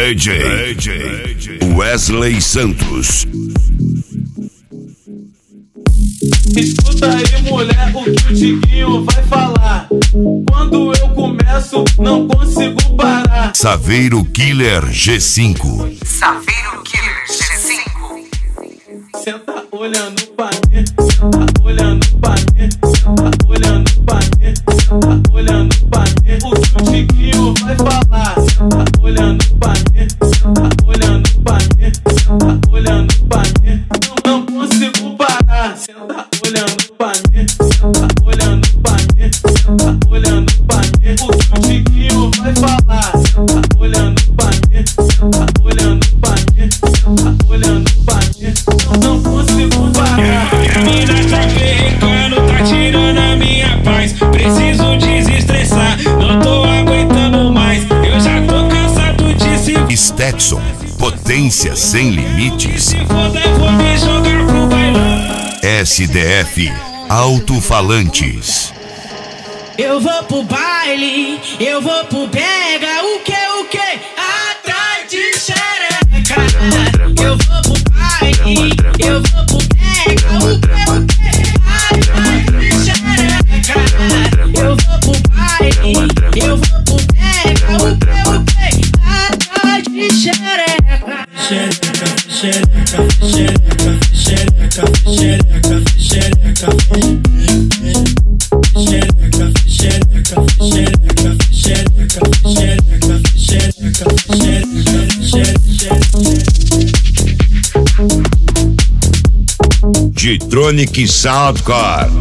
DJ Wesley Santos. Escuta aí, mulher, o que o Tiquinho vai falar. Quando eu começo, não consigo parar. Saveiro Killer G5. Saveiro Killer G5. Senta olhando pra mim, senta olhando pra mim, senta olhando pra mim, senta olhando pra mim. O que o Tiquinho vai falar. Senta olhando pra mim, senta olhando pra mim, senta olhando pra mim. Não consigo parar. Senta olhando pra mim, senta olhando pra mim, senta olhando pra mim. O que o Tiquinho vai falar. Senta olhando pra mim, senta olhando pra mim, senta olhando pra mim. Não consigo parar. A mina tá perrecando, tá tirando a minha paz. Preciso desestressar, não tô aguentando mais. Eu já tô cansado de se Stetson, potência sem limites. Se foda, eu vou me jogar pro bailão. SDF, alto-falantes. Eu vou pro baile, eu vou pro pega, o que? Atrás de xereca. Eu vou pro baile, eu vou pro pega, o que? Atrás de xereca. Eu vou pro baile, eu vou pro pega, o que? Atrás de xereca. Xereca, xereca, xereca, xereca, xereca, xereca. Xereca, xereca, xereca, xereca, xereca, xereca, xereca, xereca. G-Tronic Soundcore.